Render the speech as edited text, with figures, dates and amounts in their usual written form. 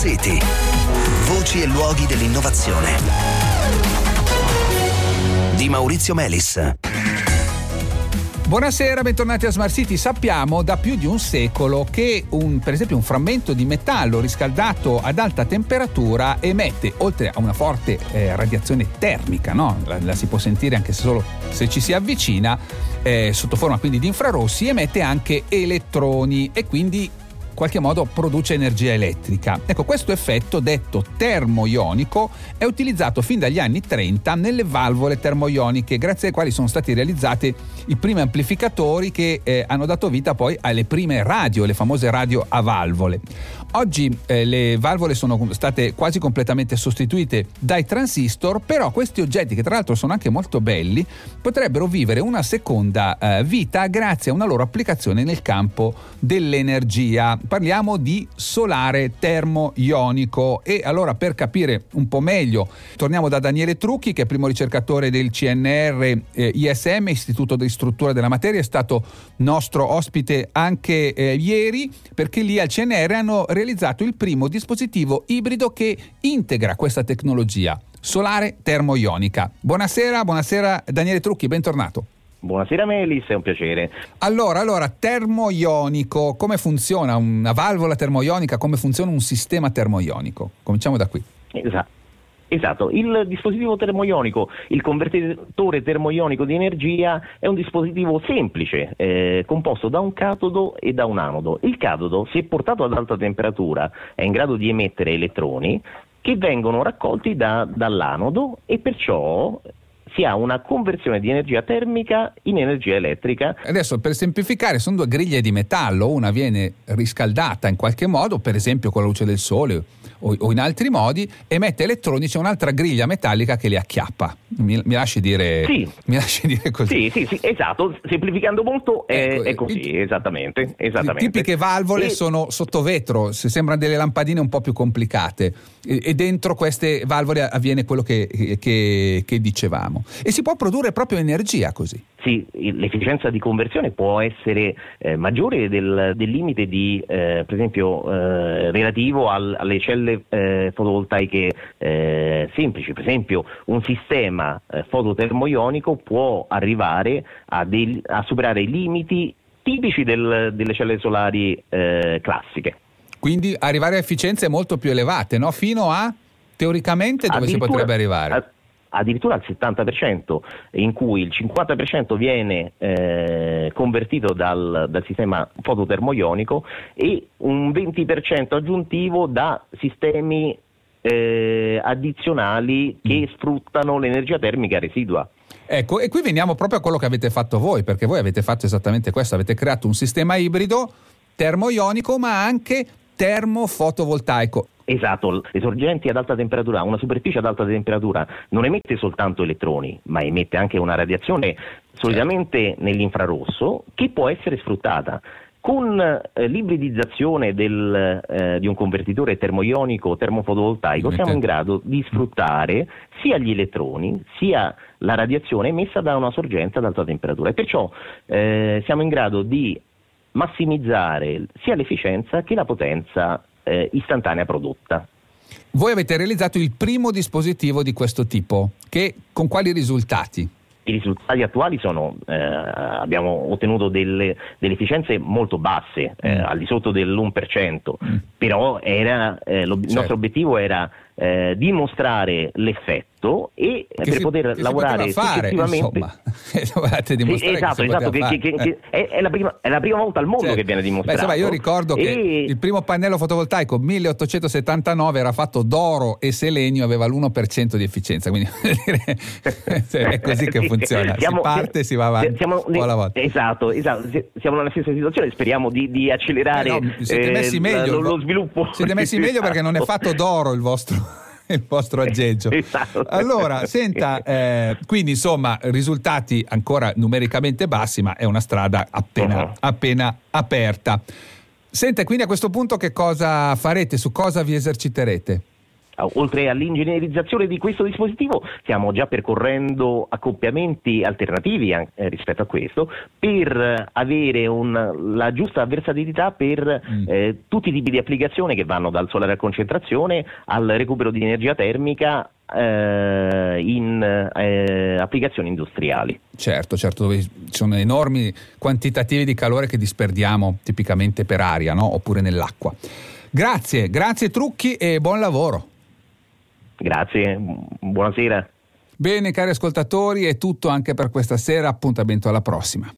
City. Voci e luoghi dell'innovazione. Di Maurizio Melis. Buonasera, bentornati a Smart City. Sappiamo da più di un secolo che per esempio un frammento di metallo riscaldato ad alta temperatura emette, oltre a una forte radiazione termica, no? La si può sentire anche solo se ci si avvicina, sotto forma quindi di infrarossi, emette anche elettroni e quindi in qualche modo produce energia elettrica. Ecco, questo effetto, detto termoionico, è utilizzato fin dagli anni 30 nelle valvole termoioniche, grazie ai quali sono stati realizzati i primi amplificatori che hanno dato vita poi alle prime radio, le famose radio a valvole. Oggi le valvole sono state quasi completamente sostituite dai transistor, però questi oggetti, che tra l'altro sono anche molto belli, potrebbero vivere una seconda vita grazie a una loro applicazione nel campo dell'energia. Parliamo di solare termoionico e allora, per capire un po' meglio, torniamo da Daniele Trucchi, che è primo ricercatore del CNR ISM, Istituto di Struttura della Materia, è stato nostro ospite anche ieri, perché lì al CNR hanno realizzato il primo dispositivo ibrido che integra questa tecnologia solare termoionica. Buonasera Daniele Trucchi, bentornato. Buonasera Melis, è un piacere. Allora, termoionico, come funziona una valvola termoionica, come funziona un sistema termoionico? Cominciamo da qui. Esatto, il dispositivo termoionico, il convertitore termoionico di energia, è un dispositivo semplice, composto da un catodo e da un anodo. Il catodo, se portato ad alta temperatura, è in grado di emettere elettroni che vengono raccolti dall'anodo e perciò si ha una conversione di energia termica in energia elettrica. Adesso, per semplificare, sono due griglie di metallo, una viene riscaldata in qualche modo, per esempio con la luce del sole o in altri modi, emette elettroni, c'è un'altra griglia metallica che li acchiappa. Mi lasci dire? Sì. Mi lasci dire così? Sì, esatto, semplificando molto è così, esattamente. Le tipiche valvole sono sotto vetro, sembrano delle lampadine un po' più complicate e dentro queste valvole avviene quello che dicevamo. E si può produrre proprio energia così? Sì, l'efficienza di conversione può essere maggiore del limite di, per esempio, relativo alle celle fotovoltaiche semplici. Per esempio, un sistema fototermoionico può arrivare a superare i limiti tipici delle celle solari classiche. Quindi arrivare a efficienze molto più elevate, no? Fino a, teoricamente, dove si potrebbe arrivare? Addirittura al 70%, in cui il 50% viene convertito dal sistema fototermoionico e un 20% aggiuntivo da sistemi addizionali che sfruttano l'energia termica residua. Ecco, e qui veniamo proprio a quello che avete fatto voi, perché voi avete fatto esattamente questo, avete creato un sistema ibrido termoionico ma anche termofotovoltaico. Esatto, le sorgenti ad alta temperatura, una superficie ad alta temperatura non emette soltanto elettroni, ma emette anche una radiazione solitamente nell'infrarosso che può essere sfruttata. Con l'ibridizzazione di un convertitore termoionico termofotovoltaico siamo in grado di sfruttare sia gli elettroni sia la radiazione emessa da una sorgente ad alta temperatura e perciò siamo in grado di massimizzare sia l'efficienza che la potenza istantanea prodotta. Voi avete realizzato il primo dispositivo di questo tipo, con quali risultati? I risultati attuali sono, abbiamo ottenuto delle efficienze molto basse, al di sotto dell'1%, però il nostro obiettivo era dimostrare l'effetto e per poter lavorare successivamente. Dovete dimostrare esatto, che è la prima volta al mondo che viene dimostrato. Insomma, io ricordo che il primo pannello fotovoltaico 1879 era fatto d'oro e selenio, aveva l'1% di efficienza, quindi è così che funziona. Si parte e si va avanti alla volta. Esatto, siamo nella stessa situazione, speriamo di accelerare siete messi meglio, lo sviluppo. Siete messi meglio perché non è fatto d'oro il vostro aggeggio. Esatto. Allora, senta, quindi insomma risultati ancora numericamente bassi, ma è una strada appena aperta. Senta, quindi a questo punto che cosa farete? Su cosa vi eserciterete? Oltre all'ingegnerizzazione di questo dispositivo, stiamo già percorrendo accoppiamenti alternativi rispetto a questo, per avere la giusta versatilità per tutti i tipi di applicazioni, che vanno dal solare a concentrazione al recupero di energia termica in applicazioni industriali. Certo, dove ci sono enormi quantitativi di calore che disperdiamo tipicamente per aria, no? Oppure nell'acqua. Grazie Trucchi e buon lavoro. Grazie, buonasera. Bene, cari ascoltatori, è tutto anche per questa sera. Appuntamento alla prossima.